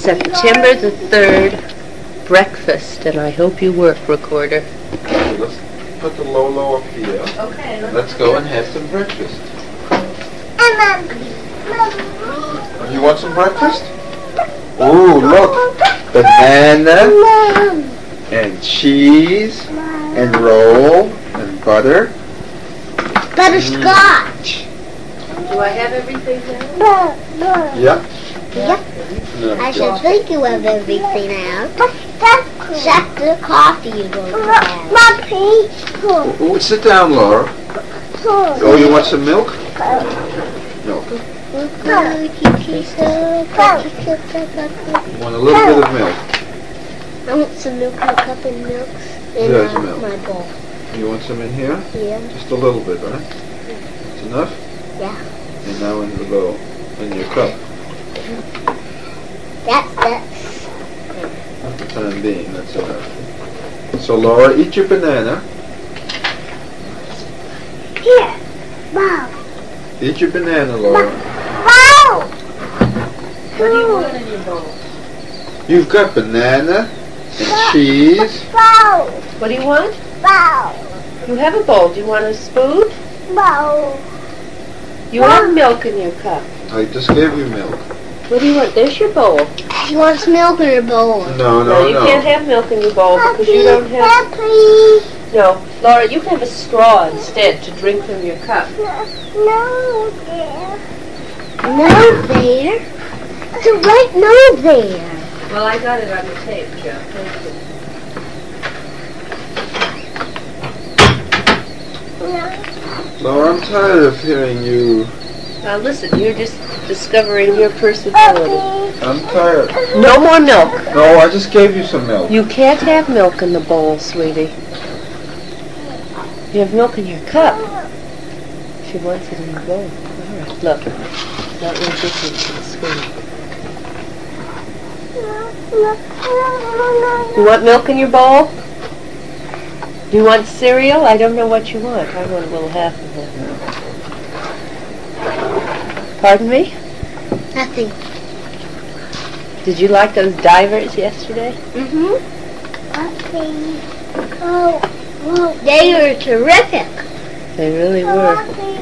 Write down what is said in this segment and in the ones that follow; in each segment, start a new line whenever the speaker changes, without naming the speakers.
September the 3rd, breakfast, and I hope you work, recorder.
Okay, let's put the Lolo up here.
Okay.
Let's go and have some breakfast. You want some breakfast? Ooh, look. Banana and cheese and roll and butter.
Butterscotch.
Do I have everything now?
Yep.
Yep.
No,
I should think you have everything out. Except the coffee you don't have.
Oh, sit down, Laura. Oh, you want some milk? Milk. You want a little bit of milk?
I want some milk in a cup and milk in
There's milk.
my bowl.
You want some in here?
Yeah.
Just a little bit, right? It's enough?
Yeah.
And now in the bowl, in your cup.
That's
At the time being, that's enough. So Laura, eat your banana.
here. Wow.
Eat your banana, Laura.
Wow.
What do you want in your bowl?
You've got banana and cheese.
Wow.
What do you want?
Wow.
You have a bowl. Do you want a spoon?
Wow.
You have milk in your cup.
I just gave you milk.
What do you want? There's your bowl.
She wants milk in her bowl.
No,
You can't have milk in your bowl because you don't have...
Please.
No, Laura, you can have a straw instead to drink from your cup.
No there. No there. It's right no there.
Well, I got it on the tape, Joe. Thank you.
Laura, I'm tired of hearing you.
Now listen, you're just discovering your personality.
I'm tired.
No more milk.
No, I just gave you some milk.
You can't have milk in the bowl, sweetie. You have milk in your cup. She wants it in the bowl. All right, look. Not real different to the screen. You want milk in your bowl? Do you want cereal? I don't know what you want. I want a little half of it. Pardon me?
Nothing.
Did you like those divers yesterday?
Mm-hmm. Okay. Oh. They were terrific.
They really were.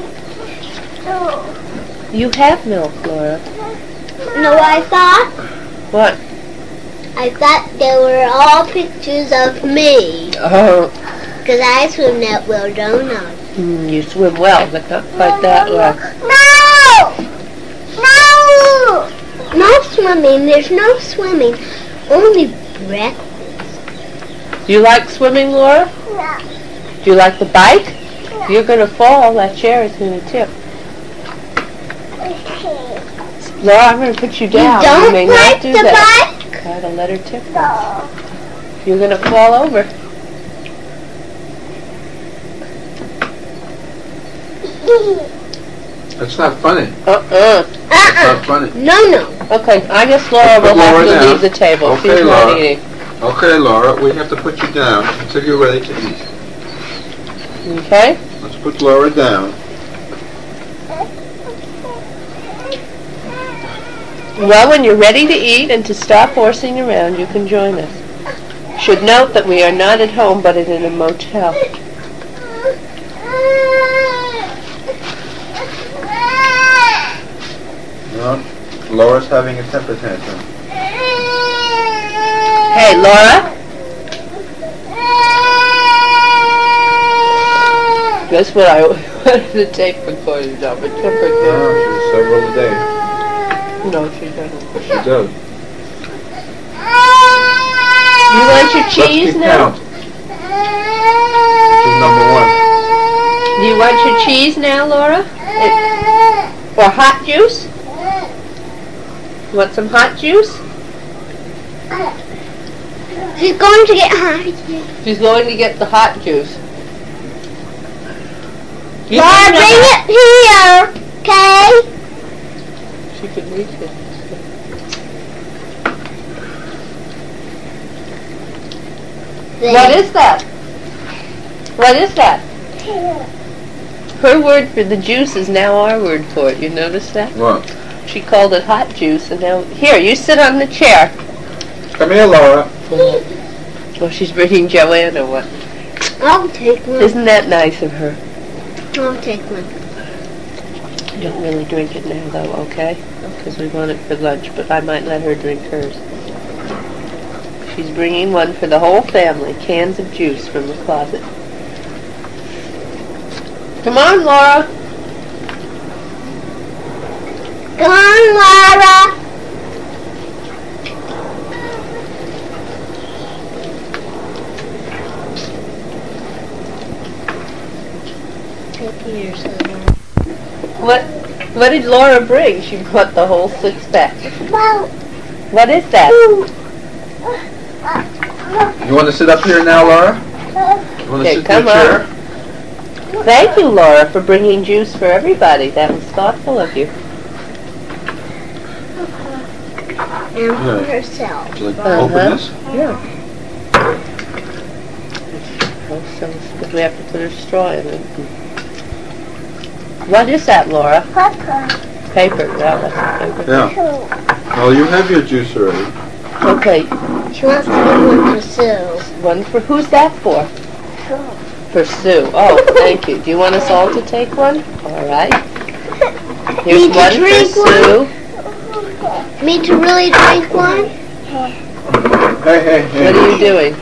You have milk, Laura.
No, I thought?
What?
I thought they were all pictures of me.
Oh,
Because I swim that well, don't I?
you swim well, but not quite that well.
No! No swimming. There's no swimming. Only breakfast.
Do you like swimming, Laura?
No.
Do you like the bike? You're going to fall. That chair is going to tip. Laura, I'm going to put you down.
You don't
may
like
not do
the
that.
bike?
Try to let her tip.
No.
You're going to fall over.
That's not funny.
Uh-uh.
That's not funny.
No.
Okay, I guess Laura will
Laura
have to
down.
leave the table.
Okay,
She's not
Laura.
eating.
Okay, Laura, we have to put you down until you're ready to eat.
Okay?
Let's put Laura down.
Well, when you're ready to eat and to stop horsing around, you can join us. Should note that we are not at home, but in a motel.
No, Laura's having a temper tantrum.
Hey, Laura? Guess what? I wanted the tape recorded of a temper
No,
tantrum.
she's several a day.
No, she doesn't.
Yes, she does.
You want your
Let's
cheese
keep
now?
count. She's number one.
Do you want your cheese now, Laura? Or hot juice? You want some hot juice?
She's going to get hungry.
She's going to get the hot juice. You
Laura,
don't know
bring
how-
it here, okay?
She could reach it. What is that? What is that? Her word for the juice is now our word for it. You notice that?
What?
she called it hot juice, and now, here, you sit on the chair.
Come here, Laura.
Oh, she's bringing Joanne or what?
I'll take one.
Isn't that nice of her?
I'll take one.
You don't really drink it now, though, okay? Because we want it for lunch, but I might let her drink hers. She's bringing one for the whole family, cans of juice from the closet. Come on, Laura.
Come on, Laura.
What did Laura bring? She brought the whole 6-pack. What is that?
You want to sit up here now, Laura? You want to
Okay,
sit
come
in the chair?
on. Thank you, Laura, for bringing juice for everybody. That was thoughtful of you.
And for herself.
Would you like to open this?
Yeah. Oh, so we have to put a straw in it. What is that, Laura? Paper. Yeah, that's paper.
Yeah. Well, you have your juice already.
Okay.
She wants to get one for Sue.
One for, who's that for? For Sue. Oh, thank you. Do you want us all to take one? All right. Here's
Need to
one for
drink
Sue.
Me to really drink one?
Hey.
What are you doing?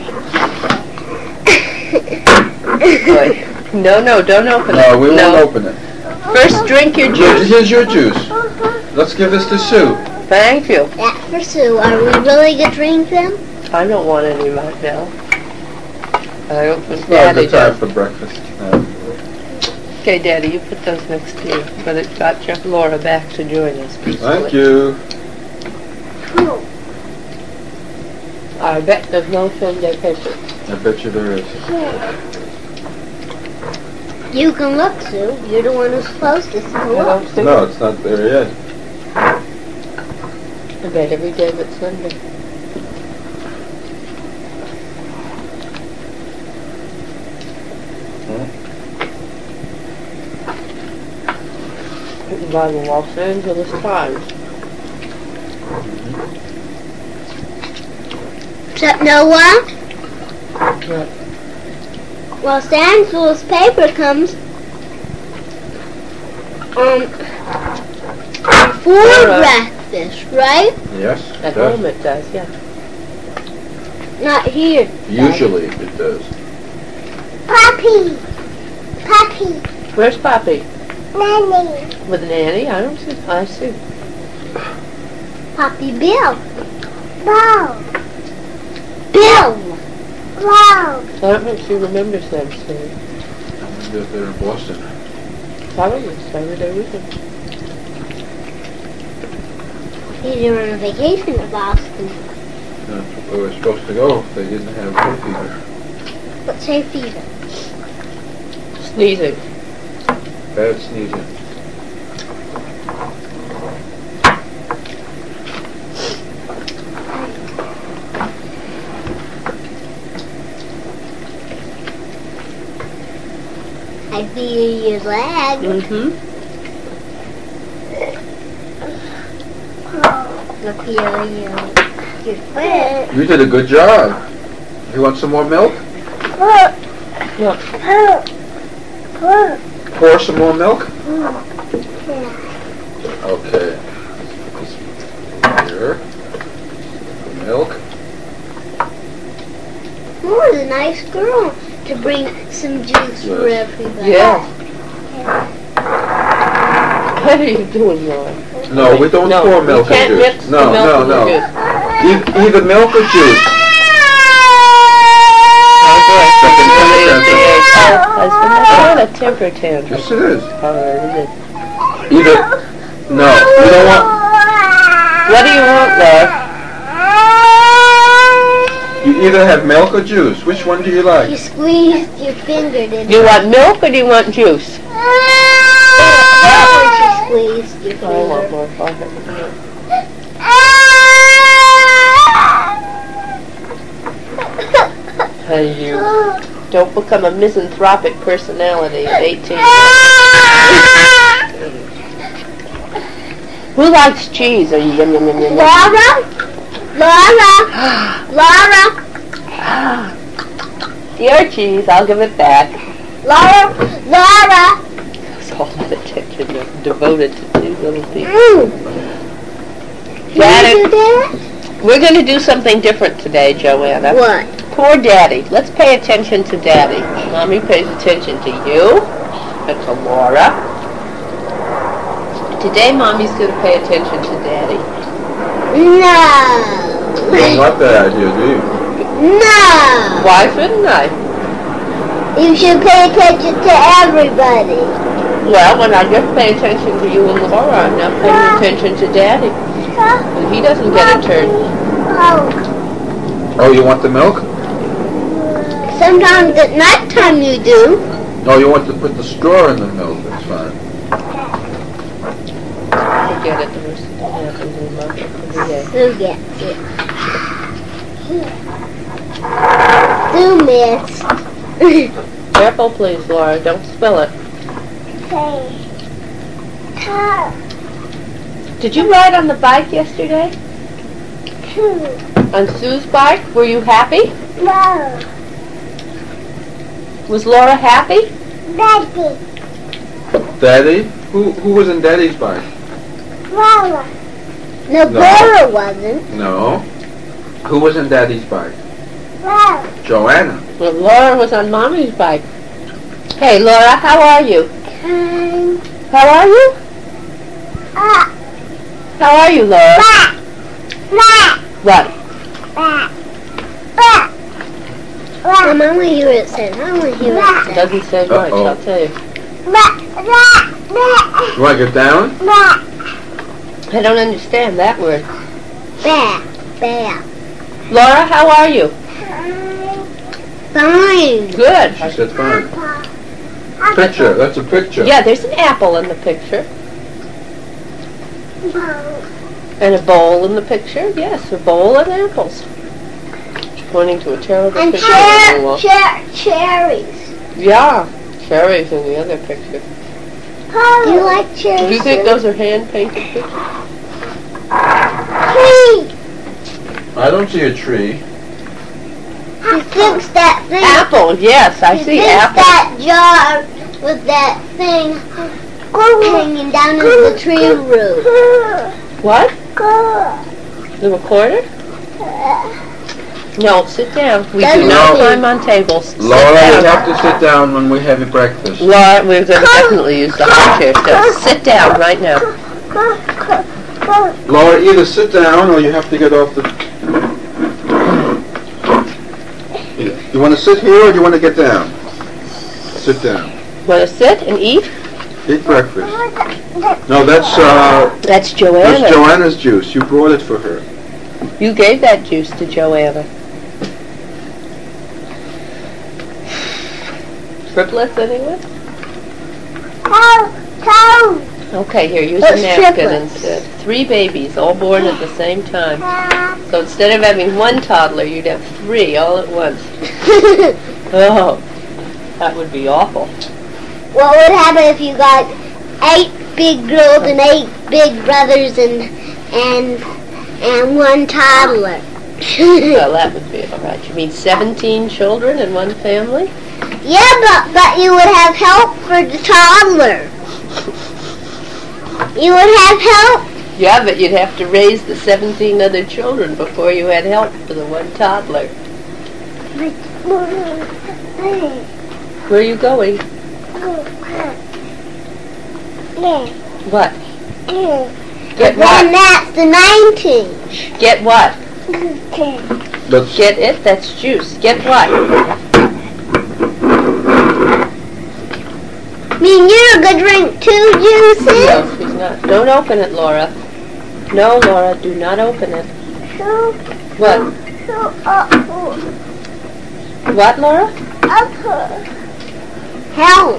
Boy. No, don't open it.
No, we won't open it.
First, drink your juice.
Here's your juice. Let's give this to Sue.
Thank you.
That's for Sue. Are we really going to drink them?
I don't want any right now. I don't think
It's not a
Daddy
good time
does.
for breakfast.
Okay, Daddy, you put those next to you. But it got your Laura back to join us.
Thank you.
I bet there's no Sunday paper.
I bet you there is.
You can look, Sue. You're the one who's supposed to look.
No, it's not there yet.
I bet every day but Sunday. Written by the Los Angeles Times.
Except no one?
Yeah.
Los Angeles paper comes before breakfast, right?
Yes,
At
it does.
home it does, yeah.
Not here.
Usually it does.
Poppy!
Where's Poppy?
Nanny!
With Nanny? I don't see. I see.
Poppy Bill. Bill.
I don't think she remembers them, so
They're there in Boston.
probably Saturday weekend.
He's on a vacation to Boston.
We were supposed to go if they didn't have hay fever.
What's hay fever?
Sneezing.
Bad sneezing.
I feel your leg.
Mm-hmm.
I feel your foot.
You did a good job. You want some more milk?
Look.
Pour some more milk? Okay. Here. Milk.
Moore's a nice girl to bring some juice for
Yes.
everybody.
Yeah. What are you doing, Laura?
No, we don't
No,
pour milk
you can't
and
mix
juice.
the
No,
milk
no,
and the
no.
juice.
Either milk or juice.
Oh, boy.
Second
Husband, that's not a temper tantrum.
Yes, it is.
All right, it is.
Either. No, you don't want.
What do you want, Laura?
You either have milk or juice. Which one do you
You
like?
squeezed your finger, didn't
Do you want milk or do you want juice?
That one you squeezed your
I want
finger.
more coffee. And you don't become a misanthropic personality at 18. Who likes cheese? Yum, yum, yum, yum, yum.
Laura? Laura?
Your cheese, I'll give it back.
Laura?
It's all that attention devoted to two little people.
Can
Daddy,
you do that?
we're going to do something different today, Joanna.
What?
Poor Daddy. Let's pay attention to Daddy. Mommy pays attention to you and to Laura. Today, Mommy's going to pay attention to Daddy.
No.
You don't like that idea, do you?
No.
Why shouldn't I?
You should pay attention to everybody.
Well, when I just pay attention to you and Laura, I'm not paying attention to Daddy. And he doesn't get a turn.
Oh, you want the milk?
Sometimes at night time you do.
Oh, you want to put the straw in the milk? That's fine.
Forget it. The rest of it happens in my every day.
Who gets it? Who missed?
Careful, please, Laura. Don't spill it. Did you ride on the bike yesterday? On Sue's bike? Were you happy?
No.
Was Laura happy?
Daddy.
Daddy? Who was in Daddy's bike?
Laura. No,
No.
Laura wasn't.
No. Who was in Daddy's bike?
Laura.
Joanna.
Well, Laura was on Mommy's bike. Hey, Laura, how are you? How are you? How are you, Laura? What?
I want to hear it said. I want to hear it said.
Doesn't say much,
Uh-oh.
I'll tell you.
You want to get down?
I don't understand that word.
Bear.
Laura, how are you?
Fine.
Good.
She said fine. Picture. That's a picture.
Yeah, there's an apple in the picture. And a bowl in the picture. Yes, a bowl and apples. She's pointing to a terrible
And
picture. on the wall.
cherries.
Yeah, cherries in the other picture.
Do you like cherries?
Do you think those are hand-painted pictures?
Tree.
I don't see a tree.
He thinks that thing.
Apple, yes, I
He
see
thinks
apple.
that jar with that thing hanging down in the tree room.
What? The recorder? No, sit down. We do not climb on tables. Sit
Laura, you
down.
have to sit down when we have your breakfast.
Laura, we're going to definitely use the high chair. So sit down right now.
Laura, either sit down or you have to get off the... You want to sit here or do you want to get down? Sit down.
Want to sit and eat?
Eat breakfast. No, that's
Joanna.
Joanna's juice. You brought it for her.
You gave that juice to Joanna. Triplets, anyone? Okay, here, use a
What's
napkin
triplets?
instead. 3 babies, all born at the same time. So instead of having 1 toddler, you'd have 3 all at once. Oh, that would be awful.
What would happen if you got 8 big girls and 8 big brothers and 1 toddler?
Well, that would be all right. You mean 17 children in one family?
Yeah, but you would have help for the toddler. You would have help.
Yeah, but you'd have to raise the 17 other children before you had help for the 1 toddler. Where are you going? What? Get
Then
what?
that's the 19.
Get what?
That's,
Get it? That's juice. Get what?
Mean you're gonna drink 2 juices?
No, she's not. Don't open it, Laura. No, Laura, do not open it. What? What, Laura?
Help.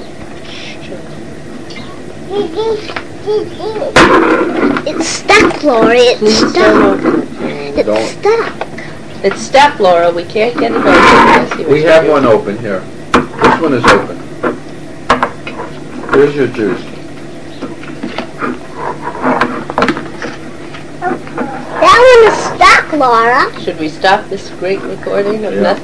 It's stuck, Laura. It's
Please don't
stuck.
open it.
It's stuck.
It's stuck, Laura. We can't get it open. I see what
we
you're
have
doing.
one open here. This one is open. Here's your juice.
that one is stuck, Laura.
Should we stop this great recording of
Yeah.
nothing?